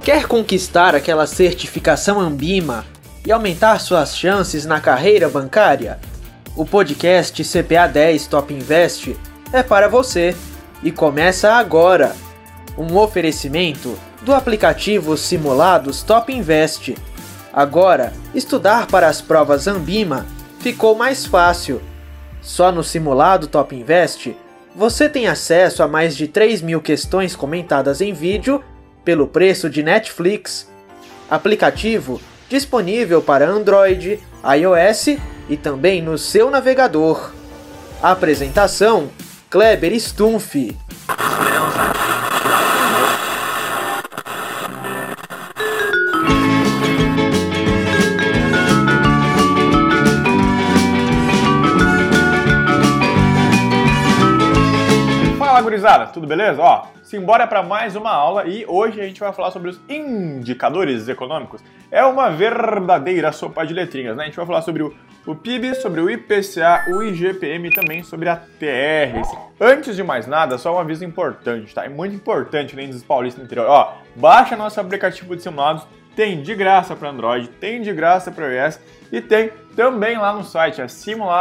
Quer conquistar aquela certificação Anbima e aumentar suas chances na carreira bancária? O podcast CPA 10 Top Invest é para você e começa agora. Um oferecimento do aplicativo Simulados Top Invest. Agora, estudar para as provas Anbima ficou mais fácil. Só no Simulado Top Invest, você tem acesso a mais de 3.000 questões comentadas em vídeo pelo preço de Netflix. Aplicativo disponível para Android, iOS e também no seu navegador. Apresentação: Kleber Stumpf. Fala, gurizada, tudo beleza? Ó, simbora para mais uma aula e hoje a gente vai falar sobre os indicadores econômicos. É uma verdadeira sopa de letrinhas, né? A gente vai falar sobre o PIB, sobre o IPCA, o IGPM e também sobre a TR. Antes de mais nada, só um aviso importante, tá? É muito importante, além dos paulistas do interior. Ó, baixa nosso aplicativo de simulados, tem de graça para Android, tem de graça para iOS e tem também lá no site, é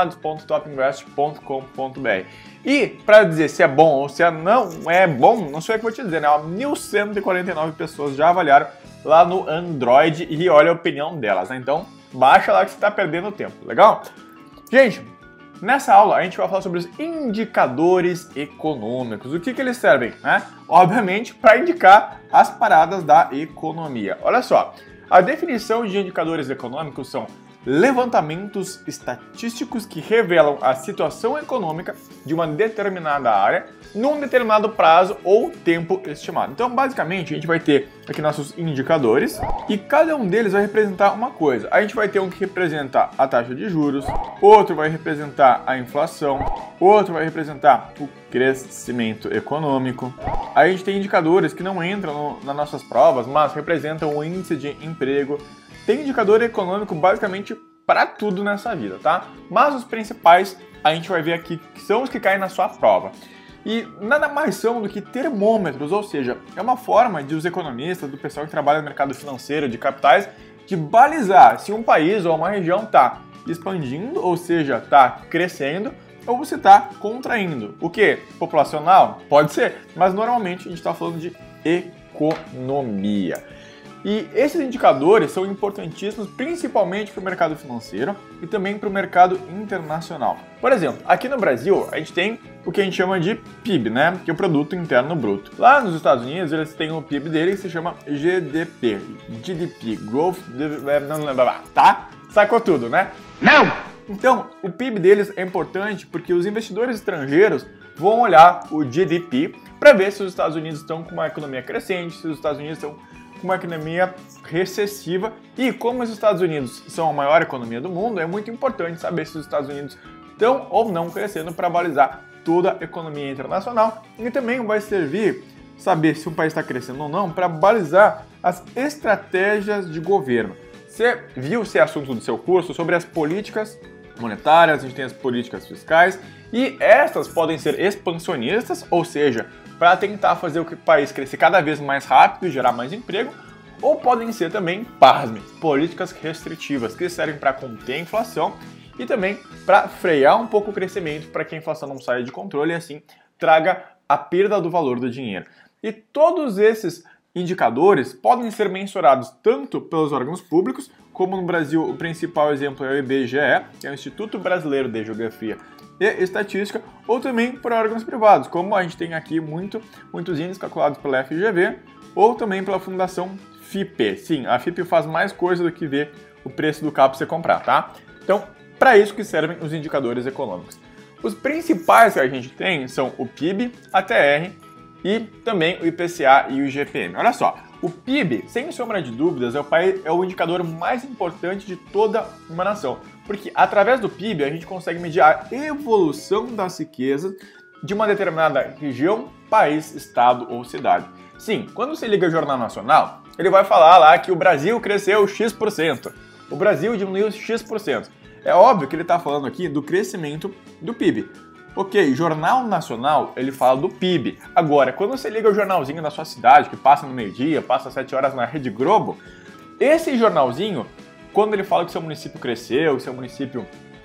simulados.topinvest.com.br. E para dizer se é bom ou se não é bom, não sei o que eu vou te dizer, né? 1.149 pessoas já avaliaram lá no Android e olha a opinião delas, né? Então, baixa lá que você está perdendo tempo, legal? Gente, nessa aula a gente vai falar sobre os indicadores econômicos. O que eles servem, né? Obviamente, para indicar as paradas da economia. Olha só, a definição de indicadores econômicos são levantamentos estatísticos que revelam a situação econômica de uma determinada área num determinado prazo ou tempo estimado. Então, basicamente, a gente vai ter aqui nossos indicadores e cada um deles vai representar uma coisa. A gente vai ter um que representa a taxa de juros, outro vai representar a inflação, outro vai representar o crescimento econômico. Aí a gente tem indicadores que não entram nas nossas provas, mas representam o índice de emprego. Tem indicador econômico basicamente para tudo nessa vida, tá? Mas os principais a gente vai ver aqui que são os que caem na sua prova. E nada mais são do que termômetros, ou seja, é uma forma de os economistas, do pessoal que trabalha no mercado financeiro, de capitais, de balizar se um país ou uma região está expandindo, ou seja, está crescendo, ou se está contraindo. O que? Populacional? Pode ser, mas normalmente a gente está falando de economia. E esses indicadores são importantíssimos principalmente para o mercado financeiro e também para o mercado internacional. Por exemplo, aqui no Brasil a gente tem o que a gente chama de PIB, né? Que é o Produto Interno Bruto. Lá nos Estados Unidos eles têm o PIB dele que se chama GDP, Growth, tá? Sacou tudo, né? Não! Então, o PIB deles é importante porque os investidores estrangeiros vão olhar o GDP para ver se os Estados Unidos estão com uma economia crescente, se os Estados Unidos estão com uma economia recessiva. E como os Estados Unidos são a maior economia do mundo, é muito importante saber se os Estados Unidos estão ou não crescendo para balizar toda a economia internacional. E também vai servir saber se um país está crescendo ou não para balizar as estratégias de governo. Você viu esse assunto do seu curso sobre as políticas monetárias, a gente tem as políticas fiscais e essas podem ser expansionistas, ou seja, para tentar fazer o país crescer cada vez mais rápido e gerar mais emprego, ou podem ser também, pasme, políticas restritivas, que servem para conter a inflação e também para frear um pouco o crescimento para que a inflação não saia de controle e assim traga a perda do valor do dinheiro. E todos esses indicadores podem ser mensurados tanto pelos órgãos públicos, como no Brasil o principal exemplo é o IBGE, que é o Instituto Brasileiro de Geografia e Estatística, ou também por órgãos privados, como a gente tem aqui muitos índices calculados pela FGV, ou também pela Fundação FIPE. Sim, a FIPE faz mais coisa do que ver o preço do carro para você comprar, tá? Então, para isso que servem os indicadores econômicos. Os principais que a gente tem são o PIB, a TR e também o IPCA e o IGPM. Olha só, o PIB, sem sombra de dúvidas, é o indicador mais importante de toda uma nação, porque através do PIB a gente consegue medir a evolução das riquezas de uma determinada região, país, estado ou cidade. Sim, quando você liga o Jornal Nacional, ele vai falar lá que o Brasil cresceu X%, o Brasil diminuiu X%. É óbvio que ele está falando aqui do crescimento do PIB. Ok, Jornal Nacional, ele fala do PIB. Agora, quando você liga o jornalzinho da sua cidade, que passa no meio-dia, passa às 7 horas na Rede Globo, esse jornalzinho, quando ele fala que seu município cresceu, que seu município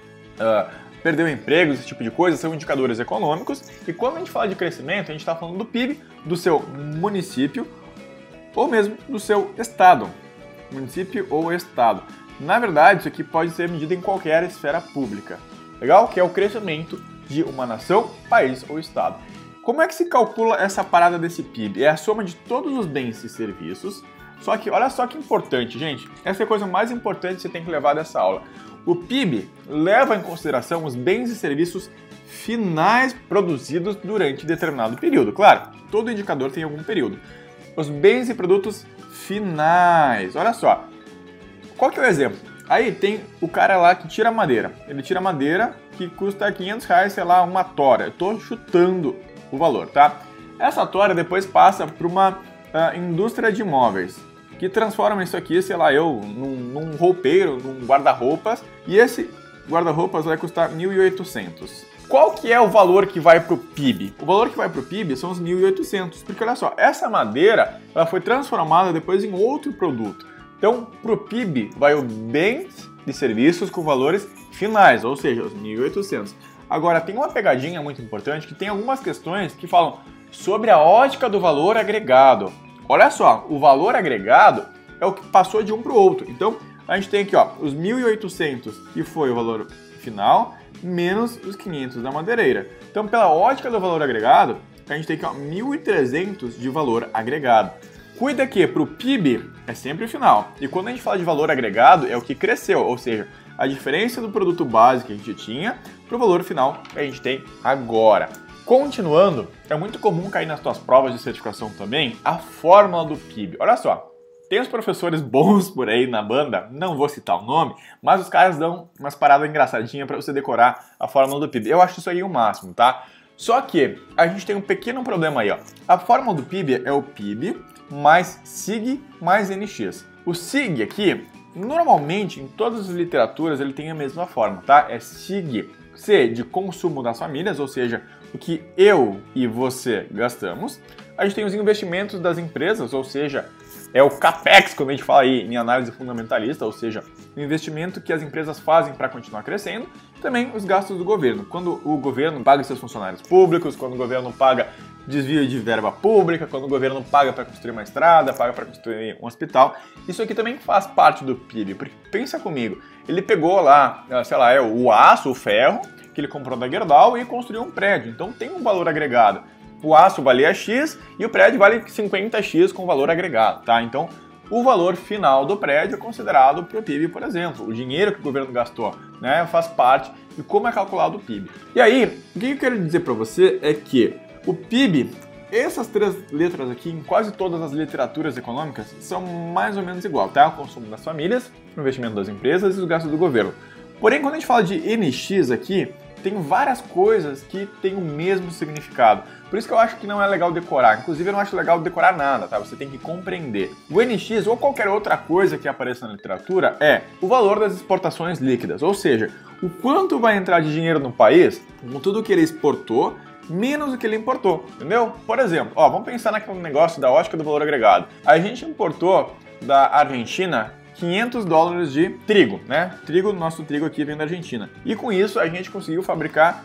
perdeu empregos, esse tipo de coisa, são indicadores econômicos. E quando a gente fala de crescimento, a gente está falando do PIB do seu município ou mesmo do seu estado. Município ou estado. Na verdade, isso aqui pode ser medido em qualquer esfera pública. Legal? Que é o crescimento de uma nação, país ou estado. Como é que se calcula essa parada desse PIB? É a soma de todos os bens e serviços. Só que, olha só que importante, gente. Essa é a coisa mais importante que você tem que levar dessa aula. O PIB leva em consideração os bens e serviços finais produzidos durante determinado período. Claro, todo indicador tem algum período. Os bens e produtos finais. Olha só. Qual que é o exemplo? Aí tem o cara lá que tira madeira. Ele tira madeira que custa R$500, sei lá, uma tora. Eu tô chutando o valor, tá? Essa tora depois passa para uma indústria de móveis, que transforma isso aqui, sei lá, num roupeiro, num guarda-roupas. E esse guarda-roupas vai custar 1.800. Qual que é o valor que vai pro PIB? O valor que vai pro PIB são os 1.800. Porque olha só, essa madeira ela foi transformada depois em outro produto. Então, para o PIB, vai o bens e serviços com valores finais, ou seja, os 1.800. Agora, tem uma pegadinha muito importante que tem algumas questões que falam sobre a ótica do valor agregado. Olha só, o valor agregado é o que passou de um para o outro. Então, a gente tem aqui ó, os 1.800, que foi o valor final, menos os 500 da madeireira. Então, pela ótica do valor agregado, a gente tem aqui ó, 1.300 de valor agregado. Cuida que para o PIB é sempre o final. E quando a gente fala de valor agregado, é o que cresceu, ou seja, a diferença do produto básico que a gente tinha para o valor final que a gente tem agora. Continuando, é muito comum cair nas tuas provas de certificação também a fórmula do PIB. Olha só, tem uns professores bons por aí na banda, não vou citar o nome, mas os caras dão umas paradas engraçadinhas para você decorar a fórmula do PIB. Eu acho isso aí o máximo, tá? Só que a gente tem um pequeno problema aí, ó. A fórmula do PIB é o PIB mais SIG mais NX. O SIG aqui, normalmente em todas as literaturas ele tem a mesma forma, tá? É SIG, C de consumo das famílias, ou seja, o que eu e você gastamos. A gente tem os investimentos das empresas, ou seja, é o CAPEX, como a gente fala aí em análise fundamentalista, ou seja, o investimento que as empresas fazem para continuar crescendo. Também os gastos do governo, quando o governo paga seus funcionários públicos, quando o governo paga desvio de verba pública, quando o governo paga para construir uma estrada, paga para construir um hospital. Isso aqui também faz parte do PIB, porque pensa comigo, ele pegou lá, sei lá, o aço, o ferro, que ele comprou da Gerdau e construiu um prédio, então tem um valor agregado. O aço valia X e o prédio vale 50X com valor agregado, tá? Então, o valor final do prédio é considerado para o PIB, por exemplo. O dinheiro que o governo gastou, né, faz parte de como é calculado o PIB. E aí, o que eu quero dizer para você é que o PIB, essas três letras aqui, em quase todas as literaturas econômicas, são mais ou menos igual, tá? O consumo das famílias, o investimento das empresas e os gastos do governo. Porém, quando a gente fala de NX aqui, tem várias coisas que têm o mesmo significado. Por isso que eu acho que não é legal decorar. Inclusive, eu não acho legal decorar nada, tá? Você tem que compreender. O NX ou qualquer outra coisa que apareça na literatura é o valor das exportações líquidas, ou seja, o quanto vai entrar de dinheiro no país com tudo que ele exportou menos o que ele importou, entendeu? Por exemplo, ó, vamos pensar naquele negócio da ótica do valor agregado. A gente importou da Argentina $500 de trigo, né? Nosso trigo aqui vem da Argentina. E com isso a gente conseguiu fabricar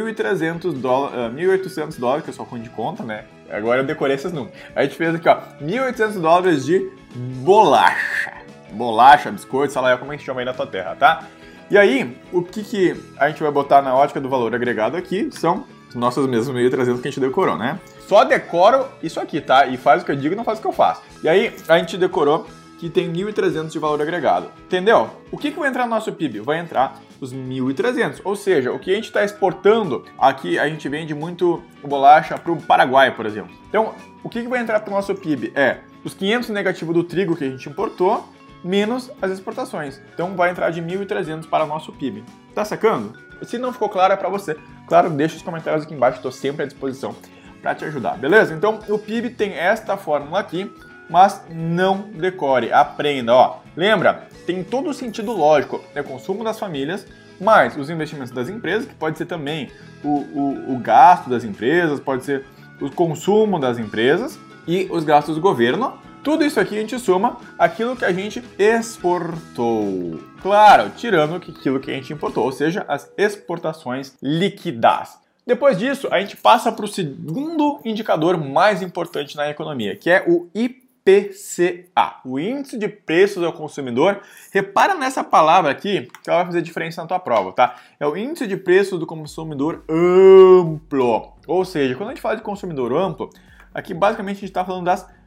$1.800, que é só conta de conta, né? Agora eu decorei esses números. A gente fez aqui, ó, $1.800 de bolacha. Bolacha, biscoito, sei lá, como é que chama aí na tua terra, tá? E aí, o que a gente vai botar na ótica do valor agregado aqui são nossos mesmos 1.300 que a gente decorou, né? Só decoro isso aqui, tá? E faz o que eu digo e não faz o que eu faço. E aí, a gente decorou que tem 1.300 de valor agregado. Entendeu? O que vai entrar no nosso PIB? Vai entrar os 1.300. Ou seja, o que a gente está exportando, aqui a gente vende muito bolacha para o Paraguai, por exemplo. Então, o que vai entrar para o nosso PIB? É os 500 negativo do trigo que a gente importou, menos as exportações. Então, vai entrar de 1.300 para o nosso PIB. Tá sacando? Se não ficou claro, é para você. Claro, deixa os comentários aqui embaixo, estou sempre à disposição para te ajudar, beleza? Então, o PIB tem esta fórmula aqui, mas não decore, aprenda, ó. Lembra, tem todo o sentido lógico, é consumo das famílias, mais os investimentos das empresas, que pode ser também o gasto das empresas, pode ser o consumo das empresas e os gastos do governo. Tudo isso aqui a gente soma aquilo que a gente exportou. Claro, tirando aquilo que a gente importou, ou seja, as exportações líquidas. Depois disso, a gente passa para o segundo indicador mais importante na economia, que é o IPCA, o Índice de Preços ao Consumidor. Repara nessa palavra aqui, que ela vai fazer diferença na tua prova, tá? É o Índice de Preços do Consumidor Amplo. Ou seja, quando a gente fala de consumidor amplo, aqui basicamente a gente está falando das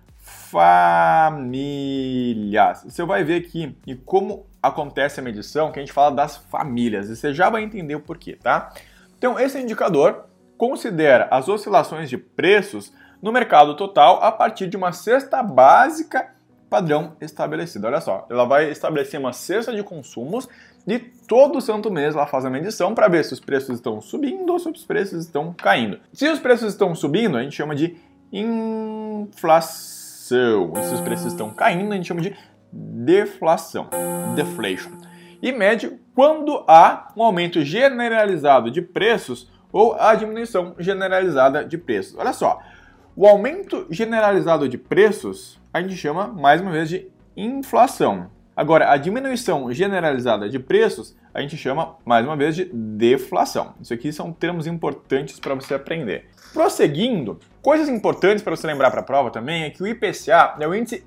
famílias. Você vai ver aqui e como acontece a medição, que a gente fala das famílias. E você já vai entender o porquê, tá? Então, esse indicador considera as oscilações de preços no mercado total a partir de uma cesta básica padrão estabelecida. Olha só, ela vai estabelecer uma cesta de consumos e todo santo mês ela faz a medição para ver se os preços estão subindo ou se os preços estão caindo. Se os preços estão subindo, a gente chama de inflação. E se os preços estão caindo, a gente chama de deflação, deflation. E mede quando há um aumento generalizado de preços ou a diminuição generalizada de preços. Olha só, o aumento generalizado de preços a gente chama, mais uma vez, de inflação. Agora, a diminuição generalizada de preços a gente chama, mais uma vez, de deflação. Isso aqui são termos importantes para você aprender. Prosseguindo, coisas importantes para você lembrar para a prova também é que o IPCA é o índice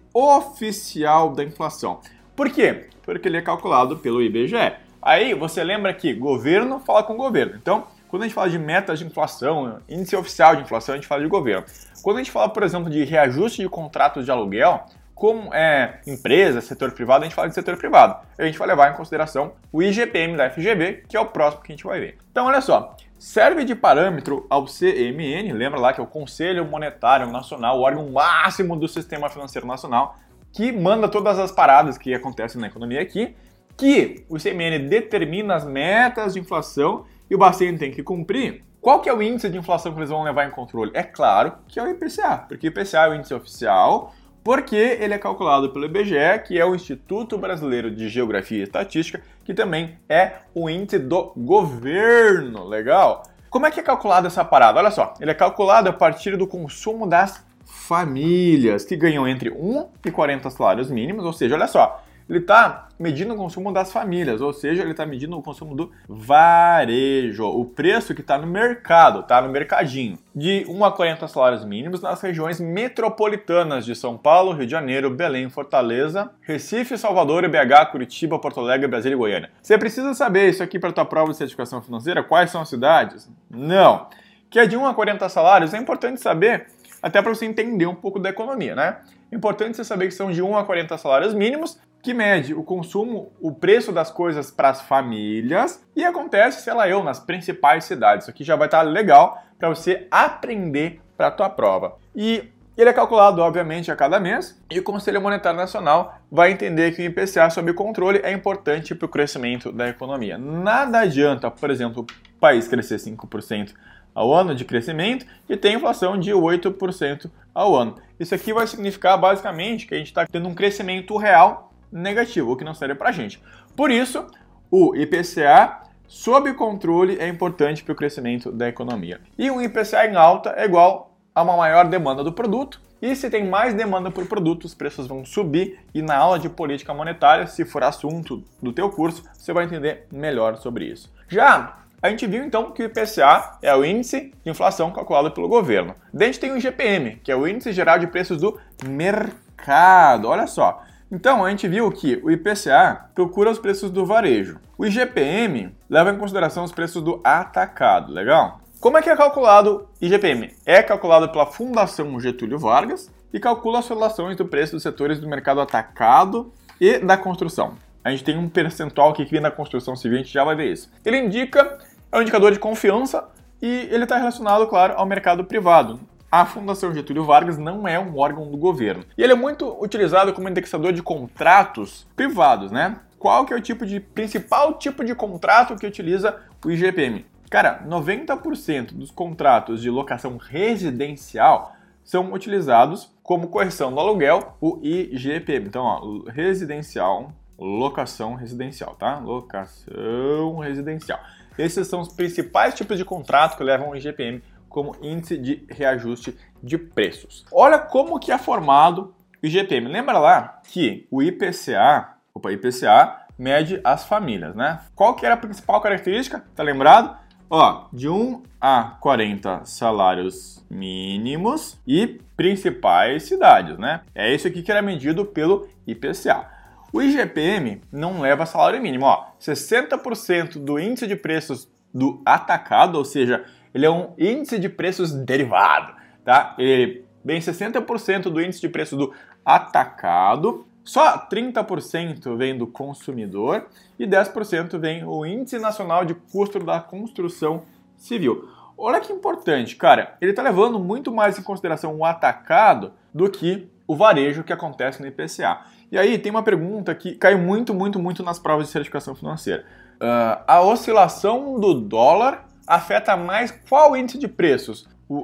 oficial da inflação. Por quê? Porque ele é calculado pelo IBGE. Aí você lembra que governo fala com governo. Então, quando a gente fala de metas de inflação, índice oficial de inflação, a gente fala de governo. Quando a gente fala, por exemplo, de reajuste de contratos de aluguel, como é empresa, setor privado, a gente fala de setor privado. A gente vai levar em consideração o IGPM da FGV, que é o próximo que a gente vai ver. Então, olha só, serve de parâmetro ao CMN, lembra lá que é o Conselho Monetário Nacional, o órgão máximo do Sistema Financeiro Nacional, que manda todas as paradas que acontecem na economia aqui, que o CMN determina as metas de inflação e o Bacen tem que cumprir. Qual que é o índice de inflação que eles vão levar em controle? É claro que é o IPCA, porque o IPCA é o índice oficial, porque ele é calculado pelo IBGE, que é o Instituto Brasileiro de Geografia e Estatística, que também é o índice do governo. Legal? Como é que é calculado essa parada? Olha só, ele é calculado a partir do consumo das famílias, que ganham entre 1 e 40 salários mínimos, ou seja, olha só, ele está medindo o consumo das famílias, ou seja, ele está medindo o consumo do varejo, o preço que está no mercado, está no mercadinho, de 1 a 40 salários mínimos nas regiões metropolitanas de São Paulo, Rio de Janeiro, Belém, Fortaleza, Recife, Salvador, BH, Curitiba, Porto Alegre, Brasília e Goiânia. Você precisa saber isso aqui para a tua prova de certificação financeira? Quais são as cidades? Não. Que é de 1 a 40 salários, é importante saber até para você entender um pouco da economia, né? É importante você saber que são de 1 a 40 salários mínimos, que mede o consumo, o preço das coisas para as famílias e acontece, sei lá eu, nas principais cidades. Isso aqui já vai estar legal para você aprender para a tua prova. E ele é calculado, obviamente, a cada mês e o Conselho Monetário Nacional vai entender que o IPCA sob controle é importante para o crescimento da economia. Nada adianta, por exemplo, o país crescer 5% ao ano de crescimento e ter inflação de 8% ao ano. Isso aqui vai significar basicamente que a gente está tendo um crescimento real negativo, o que não serve para a gente. Por isso, o IPCA sob controle é importante para o crescimento da economia. E um IPCA em alta é igual a uma maior demanda do produto, e se tem mais demanda por produto, os preços vão subir, e na aula de política monetária, se for assunto do teu curso, você vai entender melhor sobre isso. Já a gente viu então que o IPCA é o índice de inflação calculado pelo governo. Daí a gente tem o IGPM, que é o índice geral de preços do mercado. Olha só. Então, a gente viu que o IPCA procura os preços do varejo. O IGPM leva em consideração os preços do atacado, legal? Como é que é calculado o IGPM? É calculado pela Fundação Getúlio Vargas e calcula as relações do preço dos setores do mercado atacado e da construção. A gente tem um percentual que vem da construção civil, a gente já vai ver isso. Ele indica, é um indicador de confiança e ele está relacionado, claro, ao mercado privado. A Fundação Getúlio Vargas não é um órgão do governo. E ele é muito utilizado como indexador de contratos privados, né? Qual que é o principal tipo de contrato que utiliza o IGPM? Cara, 90% dos contratos de locação residencial são utilizados como correção do aluguel, o IGPM. Então, ó, residencial, locação residencial, tá? Locação residencial. Esses são os principais tipos de contrato que levam o IGPM como índice de reajuste de preços. Olha como que é formado o IGPM. Lembra lá que o IPCA mede as famílias, né? Qual que era a principal característica? Tá lembrado? Ó, de 1 a 40 salários mínimos e principais cidades, né? É isso aqui que era medido pelo IPCA. O IGPM não leva salário mínimo, ó. 60% do índice de preços do atacado, ou seja, ele é um índice de preços derivado, tá? Ele vem 60% do índice de preço do atacado, só 30% vem do consumidor e 10% vem o Índice Nacional de Custo da Construção Civil. Olha que importante, cara, ele está levando muito mais em consideração o atacado do que o varejo que acontece no IPCA. E aí tem uma pergunta que cai muito nas provas de certificação financeira. A oscilação do dólar afeta mais qual índice de preços? O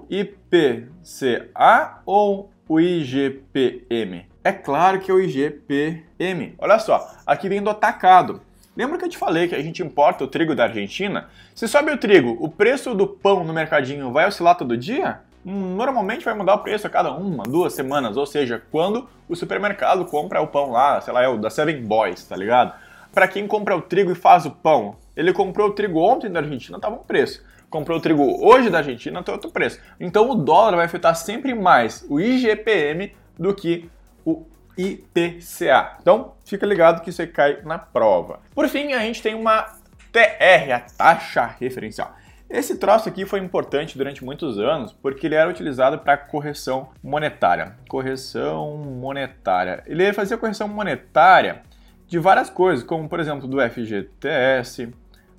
IPCA ou o IGPM? É claro que é o IGPM. Olha só, aqui vem do atacado. Lembra que eu te falei que a gente importa o trigo da Argentina? Se sobe o trigo, o preço do pão no mercadinho vai oscilar todo dia? Normalmente vai mudar o preço a cada 1, 2 semanas, ou seja, quando o supermercado compra o pão lá, sei lá, é o da Seven Boys, tá ligado? Para quem compra o trigo e faz o pão, ele comprou o trigo ontem da Argentina, tava um preço. Comprou o trigo hoje da Argentina, tem outro preço. Então o dólar vai afetar sempre mais o IGPM do que o IPCA. Então, fica ligado que isso aí cai na prova. Por fim, a gente tem uma TR, a taxa referencial. Esse troço aqui foi importante durante muitos anos porque ele era utilizado para correção monetária. Correção monetária. Ele fazia correção monetária de várias coisas, como por exemplo do FGTS,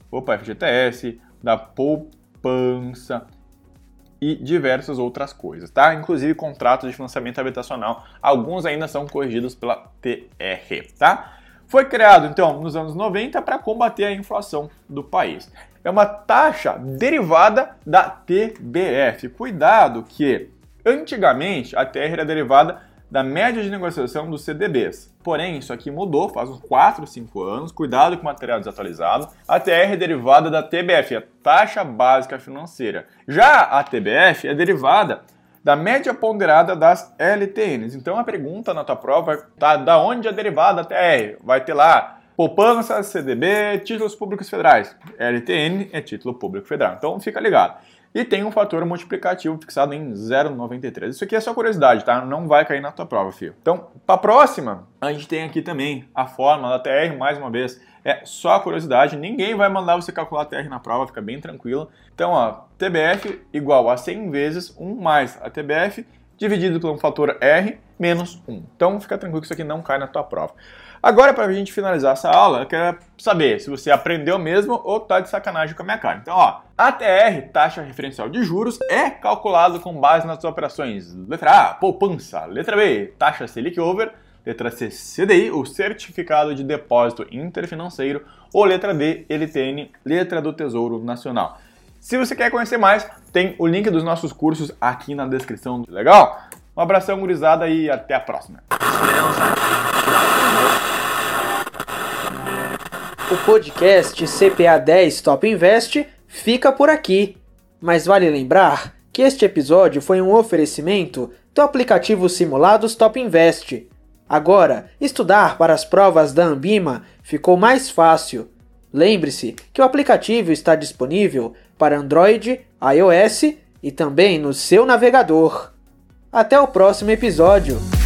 da poupança e diversas outras coisas, tá? Inclusive contratos de financiamento habitacional, alguns ainda são corrigidos pela TR, tá? Foi criado, então, nos anos 90 para combater a inflação do país. É uma taxa derivada da TBF. Cuidado que, antigamente, a TR era derivada da média de negociação dos CDBs. Porém, isso aqui mudou faz uns 4, 5 anos. Cuidado com o material desatualizado. A TR é derivada da TBF, a taxa básica financeira. Já a TBF é derivada da média ponderada das LTNs. Então a pergunta na tua prova tá da onde é derivada a TR? Vai ter lá poupança, CDB, títulos públicos federais. LTN é título público federal. Então fica ligado. E tem um fator multiplicativo fixado em 0,93. Isso aqui é só curiosidade, tá? Não vai cair na tua prova, filho. Então, para a próxima, a gente tem aqui também a fórmula da TR, mais uma vez. É só curiosidade, ninguém vai mandar você calcular a TR na prova, fica bem tranquilo. Então, ó, TBF igual a 100 vezes 1 mais a TBF dividido pelo fator R menos 1. Então, fica tranquilo que isso aqui não cai na tua prova. Agora, para a gente finalizar essa aula, eu quero saber se você aprendeu mesmo ou tá de sacanagem com a minha cara. Então, ó, a TR, taxa referencial de juros, é calculado com base nas operações letra A, poupança, letra B, taxa Selic over, letra C, CDI, o certificado de depósito interfinanceiro, ou letra D, LTN, letra do Tesouro Nacional. Se você quer conhecer mais, tem o link dos nossos cursos aqui na descrição. Legal? Um abração, gurizada, e até a próxima. O podcast CPA 10 Top Invest fica por aqui. Mas vale lembrar que este episódio foi um oferecimento do aplicativo Simulados Top Invest. Agora, estudar para as provas da Anbima ficou mais fácil. Lembre-se que o aplicativo está disponível para Android, iOS e também no seu navegador. Até o próximo episódio!